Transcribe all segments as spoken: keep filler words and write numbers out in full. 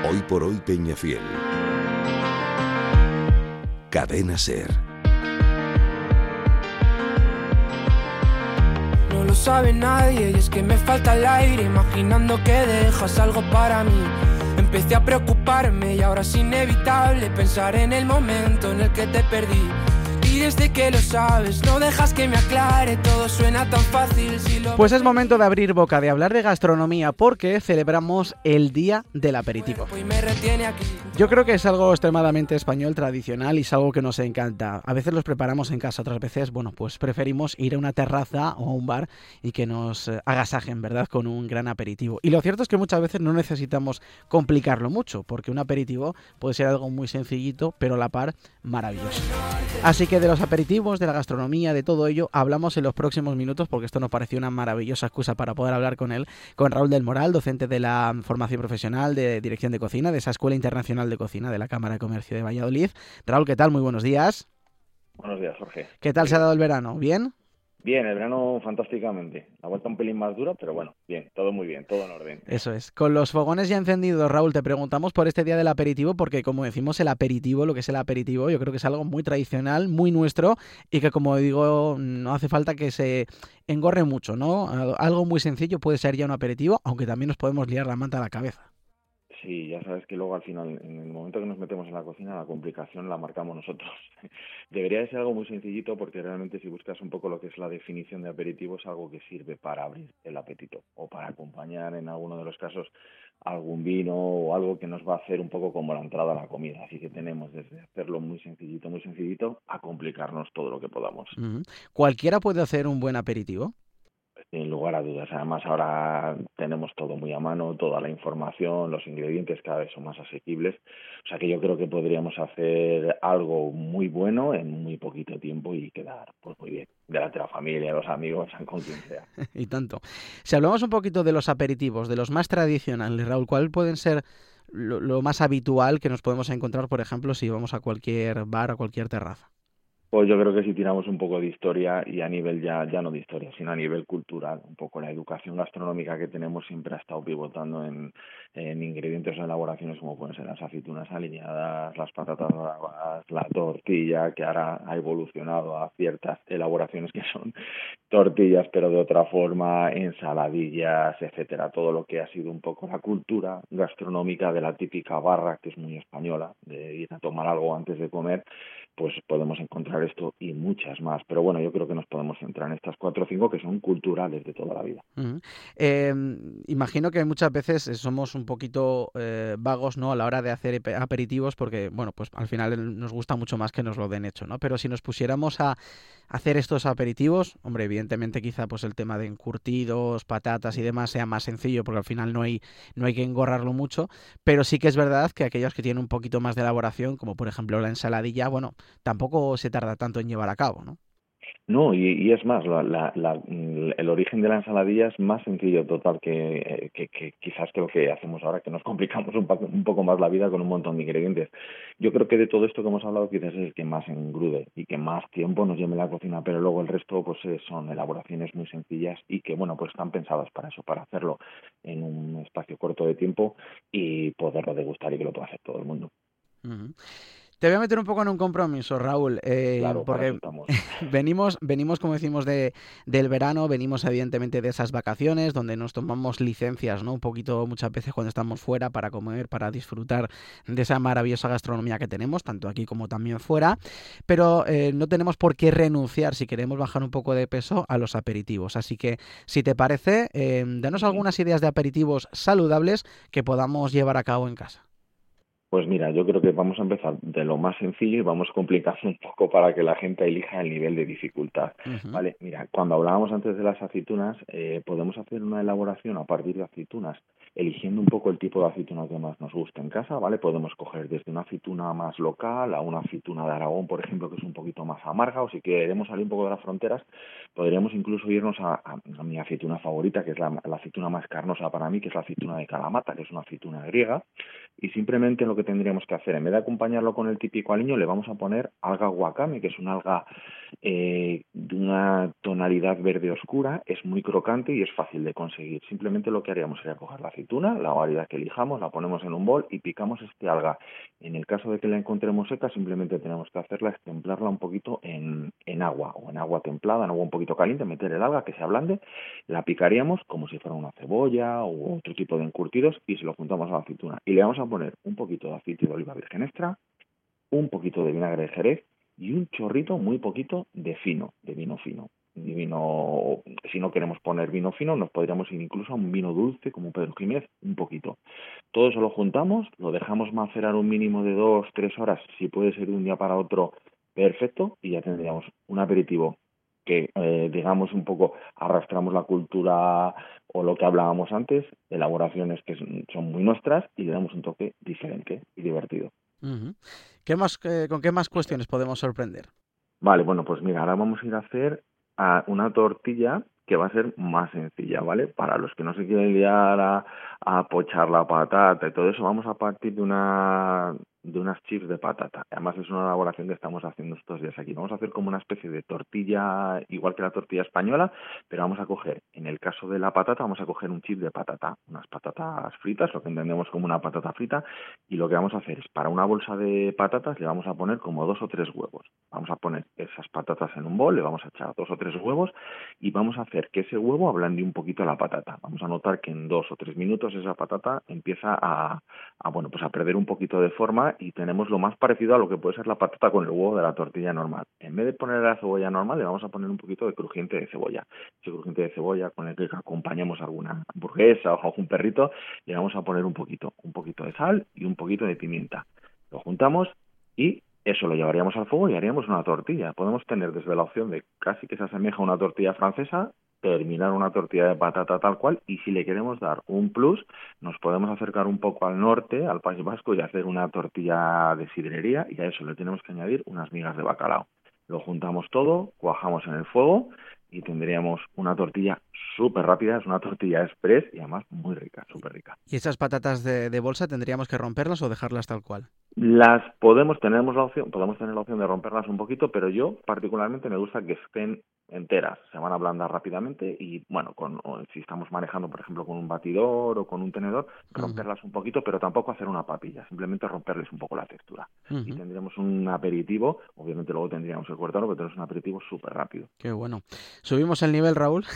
Hoy por hoy Peñafiel. Cadena SER. No lo sabe nadie y es que me falta el aire, imaginando que dejas algo para mí. Empecé a preocuparme y ahora es inevitable pensar en el momento en el que te perdí. Y desde que lo sabes, no dejas que me aclare, todo suena tan fácil si lo... Pues es momento de abrir boca, de hablar de gastronomía, porque celebramos el Día del Aperitivo. Yo creo que es algo extremadamente español, tradicional, y es algo que nos encanta. A veces los preparamos en casa, otras veces, bueno, pues preferimos ir a una terraza o a un bar y que nos agasajen, ¿verdad?, con un gran aperitivo. Y lo cierto es que muchas veces no necesitamos complicarlo mucho, porque un aperitivo puede ser algo muy sencillito, pero a la par maravilloso. Así que de los aperitivos, de la gastronomía, de todo ello, hablamos en los próximos minutos, porque esto nos pareció una maravillosa excusa para poder hablar con él, con Raúl del Moral, docente de la formación profesional de Dirección de Cocina, de esa Escuela Internacional de Cocina de la Cámara de Comercio de Valladolid. Raúl, ¿qué tal? Muy buenos días. Buenos días, Jorge. ¿Qué tal se ha dado el verano? ¿Bien? Bien, el verano fantásticamente. La vuelta un pelín más dura, pero bueno, bien, todo muy bien, todo en orden. Eso es. Con los fogones ya encendidos, Raúl, te preguntamos por este día del aperitivo, porque como decimos, el aperitivo, lo que es el aperitivo, yo creo que es algo muy tradicional, muy nuestro, y que, como digo, no hace falta que se engorre mucho, ¿no? Algo muy sencillo puede ser ya un aperitivo, aunque también nos podemos liar la manta a la cabeza. Sí, ya sabes que luego al final, en el momento que nos metemos en la cocina, la complicación la marcamos nosotros. Debería de ser algo muy sencillito, porque realmente si buscas un poco lo que es la definición de aperitivo, es algo que sirve para abrir el apetito o para acompañar, en alguno de los casos, algún vino o algo que nos va a hacer un poco como la entrada a la comida. Así que tenemos desde hacerlo muy sencillito, muy sencillito, a complicarnos todo lo que podamos. Uh-huh. ¿Cualquiera puede hacer un buen aperitivo? Sin lugar a dudas. Además, ahora tenemos todo muy a mano, toda la información, los ingredientes cada vez son más asequibles. O sea que yo creo que podríamos hacer algo muy bueno en muy poquito tiempo y quedar pues muy bien. Delante de la familia, los amigos, con quien sea. Y tanto. Si hablamos un poquito de los aperitivos, de los más tradicionales, Raúl, ¿cuál pueden ser lo, lo más habitual que nos podemos encontrar, por ejemplo, si vamos a cualquier bar, a cualquier terraza? Pues yo creo que si tiramos un poco de historia, y a nivel ya ya no de historia, sino a nivel cultural, un poco la educación gastronómica que tenemos siempre ha estado pivotando en, en ingredientes o elaboraciones como pueden ser las aceitunas alineadas, las patatas bravas, la tortilla, que ahora ha evolucionado a ciertas elaboraciones que son tortillas pero de otra forma, ensaladillas, etcétera. Todo lo que ha sido un poco la cultura gastronómica de la típica barra, que es muy española, de ir a tomar algo antes de comer, pues podemos encontrar esto y muchas más. Pero bueno, yo creo que nos podemos centrar en estas cuatro o cinco que son culturales de toda la vida. Uh-huh. Eh, imagino que muchas veces somos un poquito eh, vagos, ¿no?, a la hora de hacer aperitivos, porque, bueno, pues al final nos gusta mucho más que nos lo den hecho, ¿no? Pero si nos pusiéramos a hacer estos aperitivos, hombre, evidentemente quizá pues el tema de encurtidos, patatas y demás sea más sencillo, porque al final no hay, no hay que engorrarlo mucho, pero sí que es verdad que aquellos que tienen un poquito más de elaboración, como por ejemplo la ensaladilla, bueno, tampoco se tarda tanto en llevar a cabo, ¿no? No, y, y es más, la, la, la, el origen de la ensaladilla es más sencillo total que, que, que quizás que lo que hacemos ahora, que nos complicamos un, poco, un poco más la vida con un montón de ingredientes. Yo creo que de todo esto que hemos hablado quizás es el que más engrude y que más tiempo nos lleve en la cocina, pero luego el resto pues son elaboraciones muy sencillas y que, bueno, pues están pensadas para eso, para hacerlo en un espacio corto de tiempo y poderlo degustar y que lo pueda hacer todo el mundo. Uh-huh. Te voy a meter un poco en un compromiso, Raúl, eh, claro, porque venimos, venimos, como decimos, de, del verano, venimos evidentemente de esas vacaciones donde nos tomamos licencias, ¿no? Un poquito muchas veces cuando estamos fuera para comer, para disfrutar de esa maravillosa gastronomía que tenemos, tanto aquí como también fuera, pero eh, no tenemos por qué renunciar, si queremos bajar un poco de peso, a los aperitivos. Así que, si te parece, eh, danos algunas ideas de aperitivos saludables que podamos llevar a cabo en casa. Pues mira, yo creo que vamos a empezar de lo más sencillo y vamos complicando un poco para que la gente elija el nivel de dificultad. Uh-huh. Vale, mira, cuando hablábamos antes de las aceitunas, eh, podemos hacer una elaboración a partir de aceitunas, eligiendo un poco el tipo de aceituna que más nos guste en casa, ¿vale? Podemos coger desde una aceituna más local a una aceituna de Aragón, por ejemplo, que es un poquito más amarga, o si queremos salir un poco de las fronteras, podríamos incluso irnos a, a, a mi aceituna favorita, que es la, la aceituna más carnosa para mí, que es la aceituna de Kalamata, que es una aceituna griega, y simplemente lo que tendríamos que hacer, en vez de acompañarlo con el típico aliño, le vamos a poner alga wakame, que es una alga eh, de una tonalidad verde oscura, es muy crocante y es fácil de conseguir. Simplemente lo que haríamos sería coger la aceituna, la variedad que elijamos, la ponemos en un bol y picamos este alga. En el caso de que la encontremos seca, simplemente tenemos que hacerla es templarla un poquito en, en agua, o en agua templada, en agua un poquito caliente, meter el alga que se ablande, la picaríamos como si fuera una cebolla o otro tipo de encurtidos y se lo juntamos a la aceituna. Y le vamos a poner un poquito de aceite de oliva virgen extra, un poquito de vinagre de Jerez y un chorrito muy poquito de fino, de vino fino. Y vino, si no queremos poner vino fino, nos podríamos ir incluso a un vino dulce como Pedro Jiménez, un poquito. Todo eso lo juntamos, lo dejamos macerar un mínimo de dos, tres horas, si puede ser de un día para otro, perfecto, y ya tendríamos un aperitivo que, eh, digamos, un poco arrastramos la cultura o lo que hablábamos antes, elaboraciones que son muy nuestras y le damos un toque diferente y divertido. Uh-huh. ¿Qué más, eh, ¿Con qué más cuestiones podemos sorprender? Vale, bueno, pues mira, ahora vamos a ir a hacer a una tortilla que va a ser más sencilla, ¿vale? Para los que no se quieren liar a, a pochar la patata y todo eso, vamos a partir de una de unas chips de patata. Además es una elaboración que estamos haciendo estos días aquí. Vamos a hacer como una especie de tortilla, igual que la tortilla española, pero vamos a coger, en el caso de la patata, vamos a coger un chip de patata, unas patatas fritas, lo que entendemos como una patata frita, y lo que vamos a hacer es, para una bolsa de patatas, le vamos a poner como dos o tres huevos. Vamos a poner esas patatas en un bol, le vamos a echar dos o tres huevos y vamos a hacer que ese huevo ablande un poquito la patata. Vamos a notar que en dos o tres minutos esa patata empieza a, a bueno, pues a perder un poquito de forma y tenemos lo más parecido a lo que puede ser la patata con el huevo de la tortilla normal. En vez de poner la cebolla normal, le vamos a poner un poquito de crujiente de cebolla. Ese crujiente de cebolla con el que acompañamos alguna hamburguesa o algún perrito, le vamos a poner un poquito, un poquito de sal y un poquito de pimienta. Lo juntamos y eso lo llevaríamos al fuego y haríamos una tortilla. Podemos tener desde la opción de casi que se asemeja a una tortilla francesa, terminar una tortilla de patata tal cual, y si le queremos dar un plus, nos podemos acercar un poco al norte, al País Vasco, y hacer una tortilla de sidrería, y a eso le tenemos que añadir unas migas de bacalao. Lo juntamos todo, cuajamos en el fuego y tendríamos una tortilla súper rápida, es una tortilla express y además muy rica, súper rica. ¿Y esas patatas de, de bolsa tendríamos que romperlas o dejarlas tal cual? Las podemos, tenemos la opción, podemos tener la opción de romperlas un poquito, pero yo particularmente me gusta que estén enteras, se van a ablandar rápidamente y bueno, con, o si estamos manejando por ejemplo con un batidor o con un tenedor, romperlas uh-huh. un poquito, pero tampoco hacer una papilla, simplemente romperles un poco la textura. Uh-huh. Y tendríamos un aperitivo, obviamente luego tendríamos el cuartaro, pero tenemos un aperitivo súper rápido. Qué bueno. ¿Subimos el nivel, Raúl?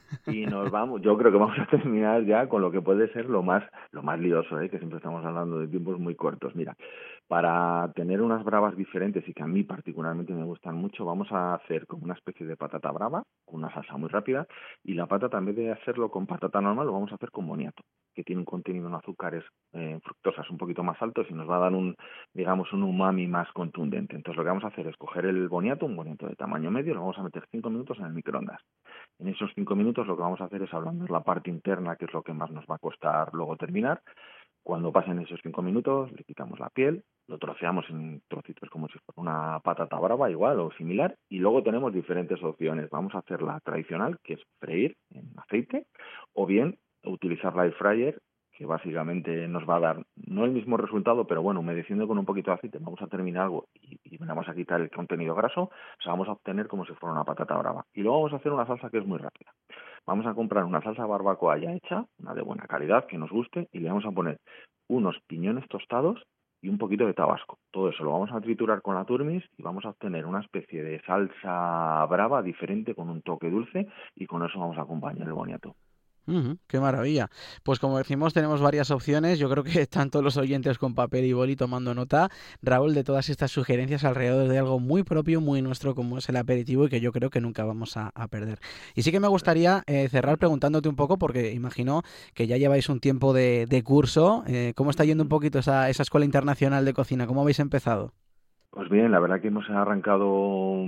Y nos vamos, yo creo que vamos a terminar ya con lo que puede ser lo más lo más lioso, ¿eh? Que siempre estamos hablando de tiempos muy cortos. Mira, para tener unas bravas diferentes y que a mí particularmente me gustan mucho, vamos a hacer como una especie de patata brava, con una salsa muy rápida, y la patata, en vez de hacerlo con patata normal, lo vamos a hacer con boniato, que tiene un contenido en azúcares eh, fructosas un poquito más altos y nos va a dar un, digamos, un umami más contundente. Entonces lo que vamos a hacer es coger el boniato, un boniato de tamaño medio, lo vamos a meter cinco minutos en el microondas. En esos cinco minutos lo que vamos a hacer es ablandar la parte interna, que es lo que más nos va a costar luego terminar. Cuando pasen esos cinco minutos, le quitamos la piel, lo troceamos en trocitos como si fuera una patata brava igual o similar, y luego tenemos diferentes opciones. Vamos a hacer la tradicional, que es freír en aceite, o bien utilizar la air fryer, que básicamente nos va a dar no el mismo resultado, pero bueno, humedeciendo con un poquito de aceite vamos a terminar algo y, y vamos a quitar el contenido graso, o sea, vamos a obtener como si fuera una patata brava. Y luego vamos a hacer una salsa que es muy rápida. Vamos a comprar una salsa barbacoa ya hecha, una de buena calidad, que nos guste, y le vamos a poner unos piñones tostados y un poquito de tabasco. Todo eso lo vamos a triturar con la turmis y vamos a obtener una especie de salsa brava diferente con un toque dulce, y con eso vamos a acompañar el boniato. Uh-huh, ¡qué maravilla! Pues como decimos, tenemos varias opciones. Yo creo que están todos los oyentes con papel y boli tomando nota, Raúl, de todas estas sugerencias alrededor de algo muy propio, muy nuestro, como es el aperitivo, y que yo creo que nunca vamos a, a perder. Y sí que me gustaría eh, cerrar preguntándote un poco, porque imagino que ya lleváis un tiempo de, de curso. Eh, ¿Cómo está yendo un poquito esa, esa Escuela Internacional de Cocina? ¿Cómo habéis empezado? Pues bien, la verdad que hemos arrancado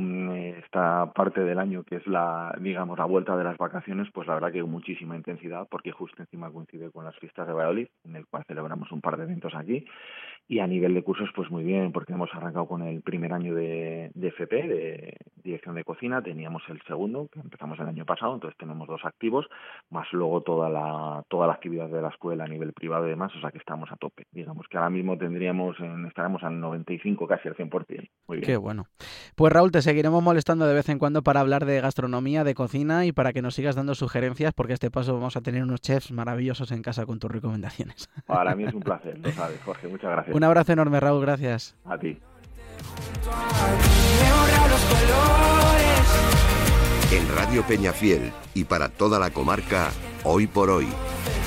esta parte del año, que es la, digamos, la vuelta de las vacaciones, pues la verdad que con muchísima intensidad, porque justo encima coincide con las fiestas de Valladolid, en el cual celebramos un par de eventos aquí, Y a nivel de cursos, pues muy bien, porque hemos arrancado con el primer año de, de F P, de Dirección de Cocina, teníamos el segundo, que empezamos el año pasado, entonces tenemos dos activos, más luego toda la toda la actividad de la escuela a nivel privado y demás, o sea que estamos a tope. Digamos que ahora mismo tendríamos, en, estaremos al noventa y cinco, casi al cien por ciento. Muy bien. Qué bueno. Pues Raúl, te seguiremos molestando de vez en cuando para hablar de gastronomía, de cocina y para que nos sigas dando sugerencias, porque a este paso vamos a tener unos chefs maravillosos en casa con tus recomendaciones. Para mí es un placer, lo sabes, Jorge, muchas gracias. Un abrazo enorme, Raúl, gracias. A ti. En Radio Peñafiel y para toda la comarca, Hoy por Hoy.